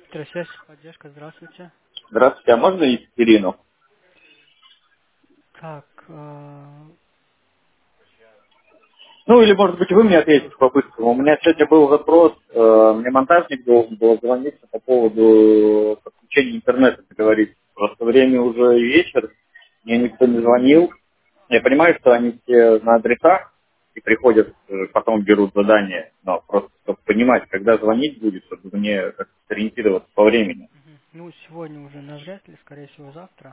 Электросвязь, поддержка, здравствуйте. Здравствуйте, а можно Екатерину? Так, Ну, или, может быть, вы мне ответите по-быстрому. У меня сегодня был запрос, мне монтажник должен был звонить по поводу подключения интернета, как говорится. Просто время уже вечер, мне никто не звонил. Я понимаю, что они все на адресах и приходят, потом берут задание, но просто чтобы понимать, когда звонить будет, чтобы мне как-то сориентироваться по времени. ну, сегодня уже навряд ли, скорее всего, завтра.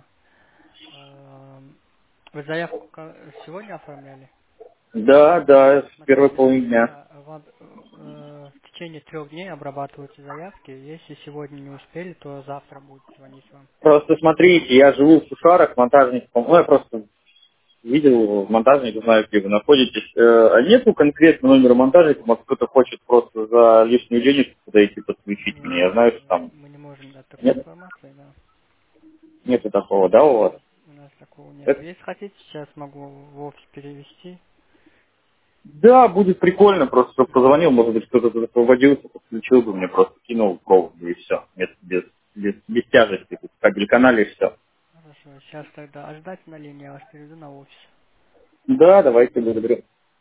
Вы заявку сегодня оформляли? Да, да, с первой Смотрите, половины дня. да, в течение 3 дней обрабатываются заявки. Если сегодня не успели, то завтра будут звонить вам. Просто смотрите, я живу в Кушарах, монтажником, ну, я просто видел монтажника, знаю, где вы находитесь. А нету конкретно номера монтажника, может, кто-то хочет просто за лишнюю денежку подойти подключить Нет, меня. Я знаю, что нет, там мы не можем дать такой нет, информации, да. нету такого, да, у вас? У нас такого нет. Это- Если хотите, сейчас могу в офис перевести. да, будет прикольно, просто чтобы позвонил, может быть, кто-то тут освободился, подключил бы мне, просто кинул провод, и все. Без тяжести, тут кабель-канале и все. Хорошо, сейчас тогда ждать на линии, я вас переведу на офис. Да, давайте, благодарю.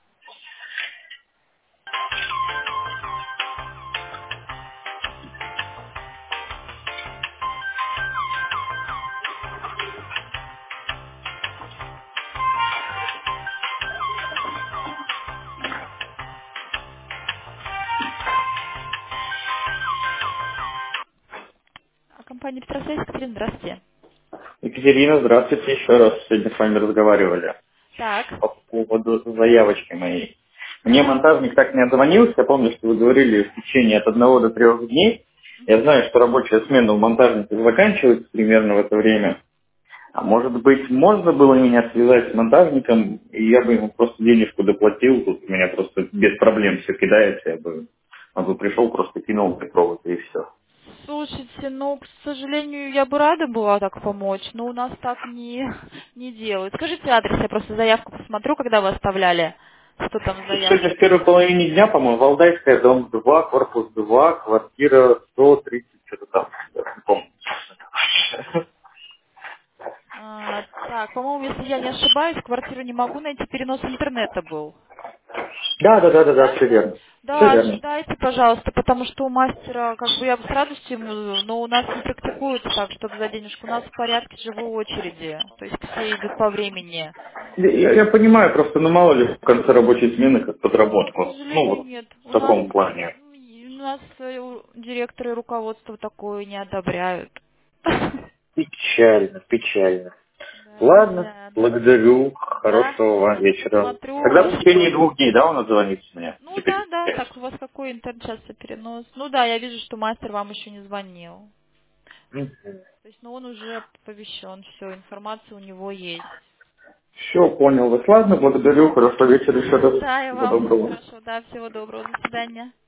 Компания «Петросвязь», Екатерина, здравствуйте. Екатерина, здравствуйте, еще раз сегодня с вами разговаривали. Так, По поводу заявочки моей. Мне монтажник так не отзвонился. Я помню, что вы говорили в течение от 1 до 3 дней. Я знаю, что рабочая смена у монтажника заканчивается примерно в это время. А может быть, можно было меня связать с монтажником, и я бы ему просто денежку доплатил. Тут у меня просто без проблем все кидается. Он бы пришел, просто кинул мне провод, и все. слушайте, ну, к сожалению, я бы рада была так помочь, но у нас так не делают. Скажите адрес, я просто заявку посмотрю, когда вы оставляли, что там в Сегодня в заявке. первой половине дня, по-моему, Валдайская, дом 2, корпус 2, квартира 130, что-то там. Даже не помню. Так, по-моему, если я не ошибаюсь, квартиру не могу найти, перенос интернета был. Да, Да? все верно. Все Да, верно. ожидайте, пожалуйста, потому что у мастера, как бы я бы с радостью ему, но у нас не практикуется так, чтобы за денежку. У нас в порядке живой очереди, то есть все идут по времени. Я понимаю, просто, ну, мало ли, в конце рабочей смены как Нет, к подработку. Ну, сожалению, вот нет. в таком плане. У нас директоры и руководство такое не одобряют. Печально, печально. Да, Ладно, да, да. благодарю. Да, Хорошего вам сейчас вечера. посмотрю у Тогда вас. в течение 2 дней, да, он отзвонится мне? Ну Теперь. да, да, так у вас какой интернет сейчас перенос? Ну да, я вижу, что мастер вам еще не звонил. То есть, ну он уже оповещен, все, информация у него есть. Все, понял вас. Ладно, благодарю. Хорошего вечера еще раз. Да, и Всего вам доброго. хорошо, да, всего доброго, до свидания.